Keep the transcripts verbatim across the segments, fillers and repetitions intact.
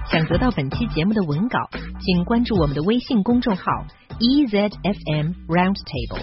想得到本期节目的文稿，请关注我们的微信公众号 E Z F M Roundtable。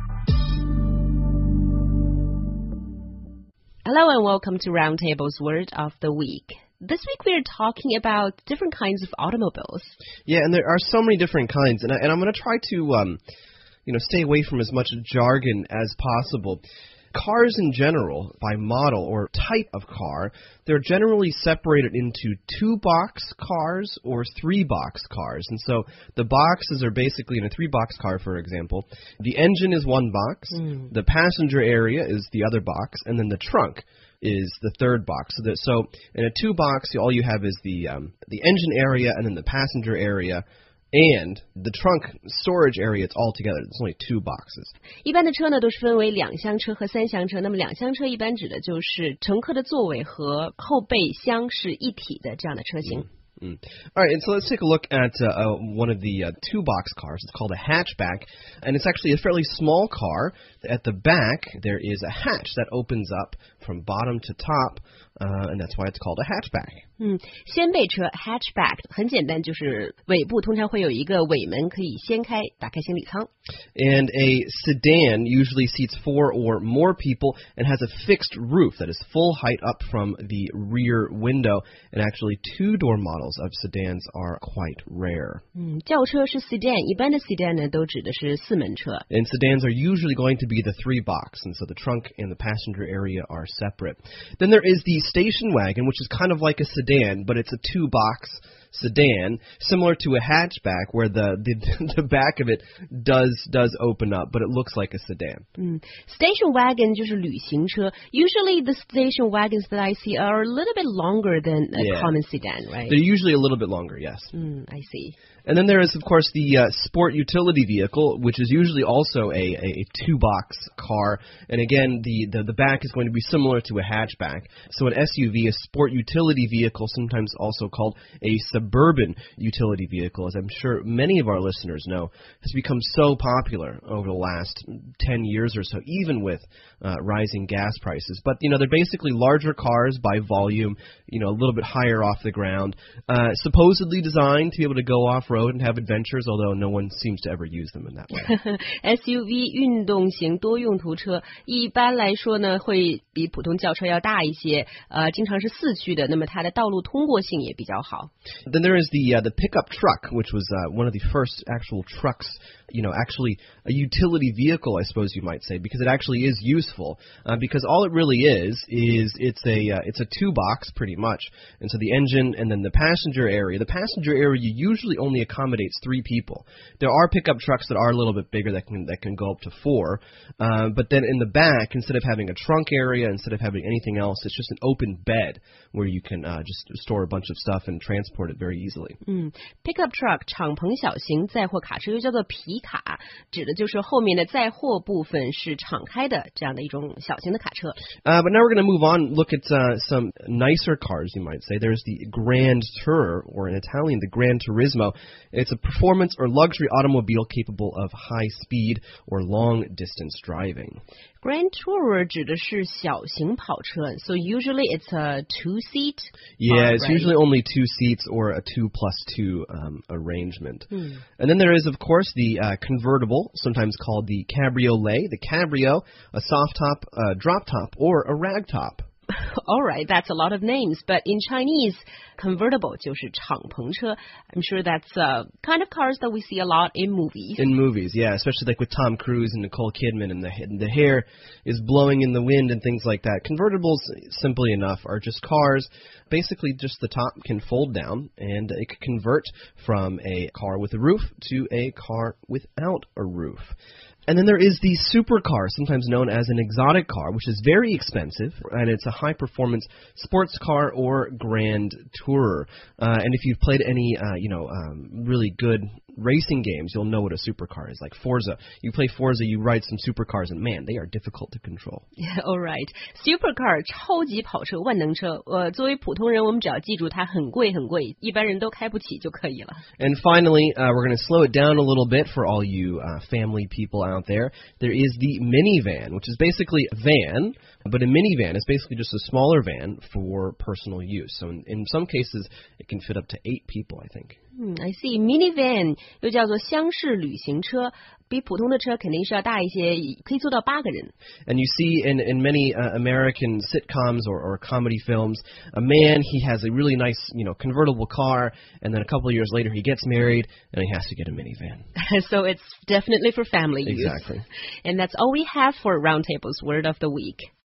Hello and welcome to Roundtable's Word of the Week. This week we are talking about different kinds of automobiles. Yeah, and there are so many different kinds, and, I, and I'm going to try to, um, you know, stay away from as much jargon as possible. Cars in general, by model or type of car, they're generally separated into two-box cars or three-box cars. And so the boxes are basically, in a three-box car, for example, the engine is one box, mm. the passenger area is the other box, and then the trunk is the third box. So, that, so in a two-box, all you have is the um, the engine area and then the passenger area. And the trunk storage area, it's all together. It's only two boxes. 一般的车呢，都是分为两厢车和三厢车。那么两厢车一般指的就是乘客的座位和后备箱是一体的这样的车型。 Mm. Mm. All right, and so let's take a look at uh, uh, one of the uh, two-box cars. It's called a hatchback, and it's actually a fairly small car. At the back, there is a hatch that opens up from bottom to top, uh, and that's why it's called a hatchback. 嗯，掀背车 hatchback 很简单，就是尾部通常会有一个尾门可以掀开，打开行李舱。 And a sedan usually seats four or more people and has a fixed roof that is full height up from the rear window. And actually, two-door models of sedans are quite rare. 嗯，轿车是 sedan， 一般的 sedan 呢都指的是四门车。 And sedans are usually going to be the three-box, and so the trunk and the passenger area are separate. Then there is the station wagon, which is kind of like a sedan, but it's a two-box sedan, similar to a hatchback, where the, the the back of it does does open up, but it looks like a sedan. 嗯 ，station wagon 就是旅行车。Usually the station wagons that I see are a little bit longer than a yeah. common sedan, right? They're usually a little bit longer, yes. 嗯 I see. And then there is, of course, the uh, sport utility vehicle, which is usually also a, a two-box car. And again, the, the, the back is going to be similar to a hatchback. So an S U V, a sport utility vehicle, sometimes also called a suburban utility vehicle, as I'm sure many of our listeners know, has become so popular over the last ten years or so, even with uh, rising gas prices. But, you know, they're basically larger cars by volume, you know, a little bit higher off the ground, uh, supposedly designed to be able to go off-road and have adventures, although no one seems to ever use them in that way. S U V 运动型多用途车一般来说呢，会比普通轿车要大一些，呃，经常是四驱的，那么它的道路通过性也比较好。 Then there is the uh, the pickup truck, which was uh, one of the first actual trucks, you know, actually a utility vehicle, I suppose you might say, because it actually is useful. Uh, because all it really is is it's a uh, it's a two box pretty much, and so the engine and then the passenger area. The passenger area usually only accommodates three people. There are pickup trucks that are a little bit bigger that can that can go up to four, uh, but then in the back, instead of having a trunk area, instead of having anything else, it's just an open bed where you can uh, just store a bunch of stuff and transport it very easily. 嗯 ，pickup truck 敞篷小型载货卡车又叫做皮卡，指的就是后面的载货部分是敞开的这样的一种小型的卡车。 Uh, but now we're going to move on, look at uh, some nicer cars, you might say. There's the Grand Tourer, or in Italian, the Gran Turismo. It's a performance or luxury automobile capable of high speed or long distance driving. Grand Tourer 指的是小型跑车 so usually it's a two-seat. Yeah, car, it's right? usually only two seats or a two plus two um, arrangement. Hmm. And then there is, of course, the uh, convertible, sometimes called the cabriolet. The cabrio, a soft top, uh, drop top, or a rag top. All right, that's a lot of names, but in Chinese, convertible 就是敞篷车. I'm sure that's uh, kind of cars that we see a lot in movies. In movies, yeah, especially like with Tom Cruise and Nicole Kidman, and the the hair is blowing in the wind and things like that. Convertibles, simply enough, are just cars. Basically, just the top can fold down, and it can convert from a car with a roof to a car without a roof. And then there is the supercar, sometimes known as an exotic car, which is very expensive, and it's a high-performance sports car or grand tourer. Uh, and if you've played any, uh, you know, um, really good racing games, you'll know what a supercar is. Like Forza. You play Forza, you ride some supercars, and man, they are difficult to control. Yeah, all right. Supercar 超级跑车万能车呃作为普通人我们只要记住它很贵很贵一般人都开不起就可以了 And finally, uh, we're going to slow it down a little bit for all you uh, family people out out there, there is the minivan, which is basically a van, but a minivan is basically just a smaller van for personal use. So in, in some cases, it can fit up to eight people, I think. 嗯 I see. Minivan 又叫做厢式旅行车，比普通的车肯定是要大一些，可以坐到八个人。 And you see in, in many uh, American sitcoms or, or comedy films, a man, he has a really nice, you know, convertible car, and then a couple of years later he gets married, and he has to get a minivan. So it's definitely for family use. Exactly. And that's all we have for Roundtable's Word of the Week.